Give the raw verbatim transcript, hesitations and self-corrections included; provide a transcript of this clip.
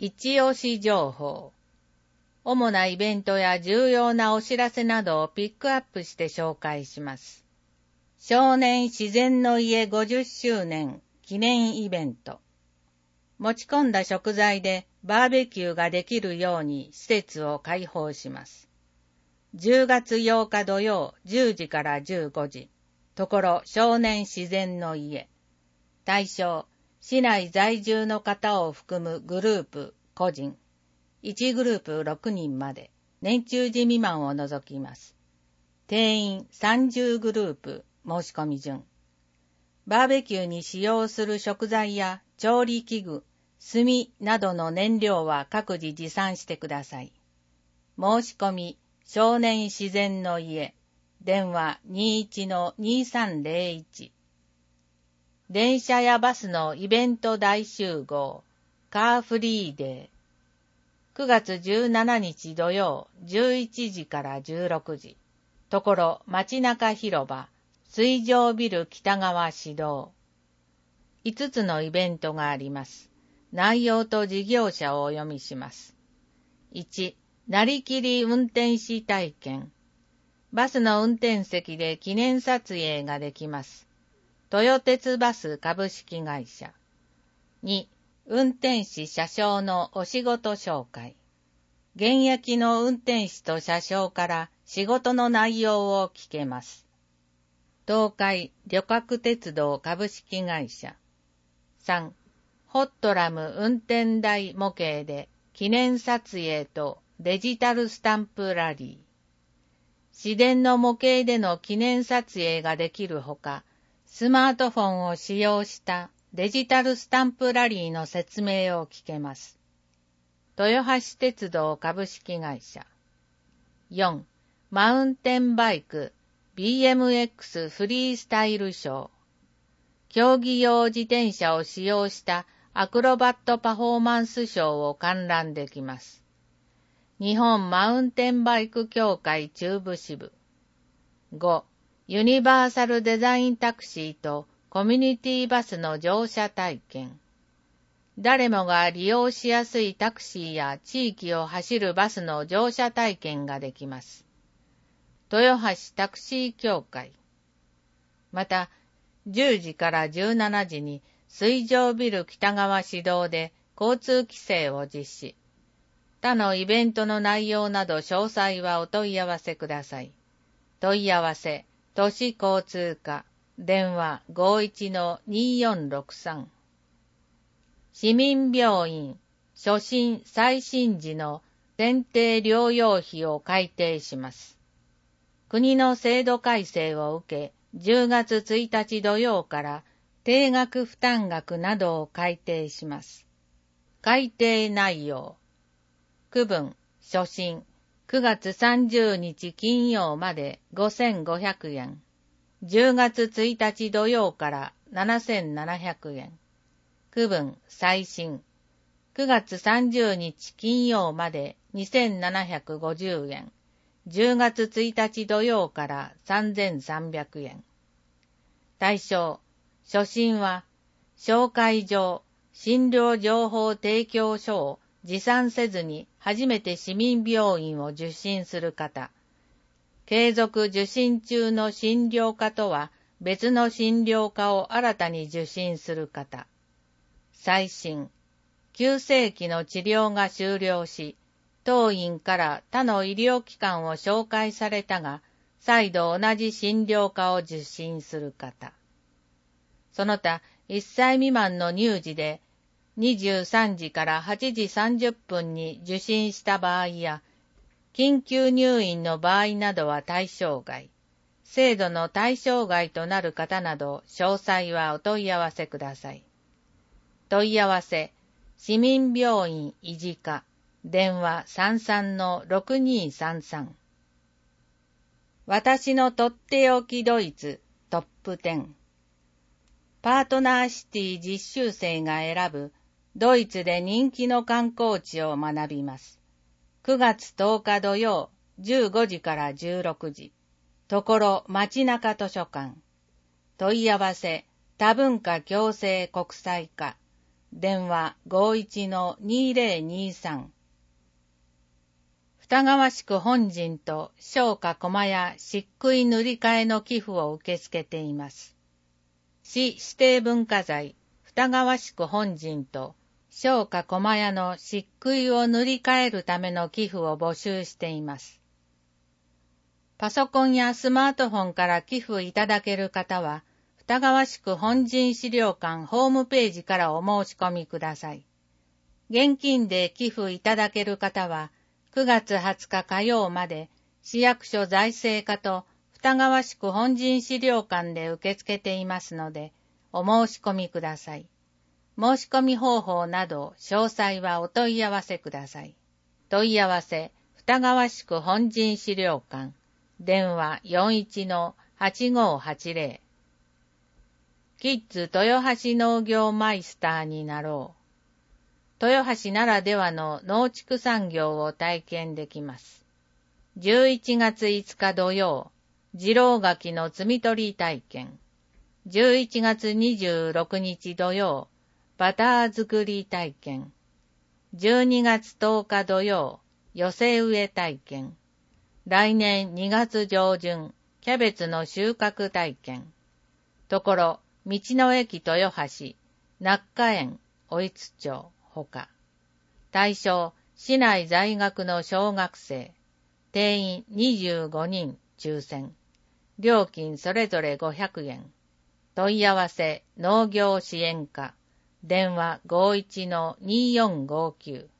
一押し情報。主なイベントや重要なお知らせなどをピックアップして紹介します。少年自然の家ごじゅっしゅうねん記念イベント。持ち込んだ食材でバーベキューができるように施設を開放します。じゅうがつようか土曜じゅうじからじゅうごじ。ところ少年自然の家。対象、市内在住の方を含むグループ、個人。いちグループろくにんまで、年中時未満を除きます。定員さんじゅうグループ、申し込み順。バーベキューに使用する食材や調理器具、炭などの燃料は各自持参してください。申し込み、少年自然の家。電話 にいちのにさんぜろいち。電車やバスのイベント大集合、カーフリーデー。くがつじゅうしちにち土曜じゅういちじからじゅうろくじ。ところ街中広場、水上ビル北側市道。いつつのイベントがあります。内容と事業者をお読みします。いち、なりきり運転士体験。バスの運転席で記念撮影ができます。豊鉄バス株式会社。に、運転士車掌のお仕事紹介。現役の運転士と車掌から仕事の内容を聞けます。東海旅客鉄道株式会社。さん、ホットラム運転台模型で記念撮影とデジタルスタンプラリー。市電の模型での記念撮影ができるほか、スマートフォンを使用したデジタルスタンプラリーの説明を聞けます。豊橋鉄道株式会社。よん、マウンテンバイク ビーエムエックス フリースタイルショー。競技用自転車を使用したアクロバットパフォーマンスショーを観覧できます。日本マウンテンバイク協会中部支部。ご、ユニバーサルデザインタクシーとコミュニティバスの乗車体験。誰もが利用しやすいタクシーや地域を走るバスの乗車体験ができます。豊橋タクシー協会。また、じゅうじからじゅうしちじに水上ビル北側市道で交通規制を実施。他のイベントの内容など詳細はお問い合わせください。問い合わせ、都市交通課、電話 ごいちのによんろくさん。市民病院、初診再診時の選定療養費を改定します。国の制度改正を受け、じゅうがつついたち土曜から定額負担額などを改定します。改定内容。区分、初診、くがつさんじゅうにち金曜までごせんごひゃくえん。じゅうがつついたち土曜からななせんななひゃくえん。区分、再診、くがつさんじゅうにち金曜までにせんななひゃくごじゅうえん。じゅうがつついたち土曜からさんぜんさんびゃくえん。対象、初診は、紹介状、診療情報提供書を持参せずに初めて市民病院を受診する方。継続受診中の診療科とは別の診療科を新たに受診する方。再診。急性期の治療が終了し、当院から他の医療機関を紹介されたが、再度同じ診療科を受診する方。その他、いっさい未満の乳児で、にじゅうさんじからはちじさんじゅっぷんに受診した場合や、緊急入院の場合などは対象外、制度の対象外となる方など、詳細はお問い合わせください。問い合わせ、市民病院維持課、電話 さんさんのろくにさんさん。私のとっておきドイツトップじゅう。パートナーシティ実習生が選ぶドイツで人気の観光地を学びます。くがつとおか土曜じゅうごじからじゅうろくじ。ところ街中図書館。問い合わせ多文化共生国際課。 電話 ごいちのにぜろにさん。二川宿本陣と商家駒や漆喰塗り替えの寄付を受け付けています。市指定文化財二川宿本陣と商家駒屋の漆喰を塗り替えるための寄付を募集しています。パソコンやスマートフォンから寄付いただける方は、二川宿本陣資料館ホームページからお申し込みください。現金で寄付いただける方は、くがつはつか火曜まで市役所財政課と二川宿本陣資料館で受け付けていますので、お申し込みください。申し込み方法など詳細はお問い合わせください。問い合わせ、二川宿本陣資料館、電話 よんいちのはちごはちぜろ。キッズ豊橋農業マイスターになろう。豊橋ならではの農畜産業を体験できます。じゅういちがついつか土曜、次郎柿の摘み取り体験。じゅういちがつにじゅうろくにち土曜、バター作り体験。じゅうにがつとおか土曜、寄せ植え体験。来年にがつ上旬、キャベツの収穫体験。ところ、道の駅豊橋、中華園、おいつ町、ほか。対象、市内在学の小学生。定員にじゅうごにん、抽選。料金それぞれごひゃくえん。問い合わせ、農業支援課。電話 ごいちのによんごきゅう。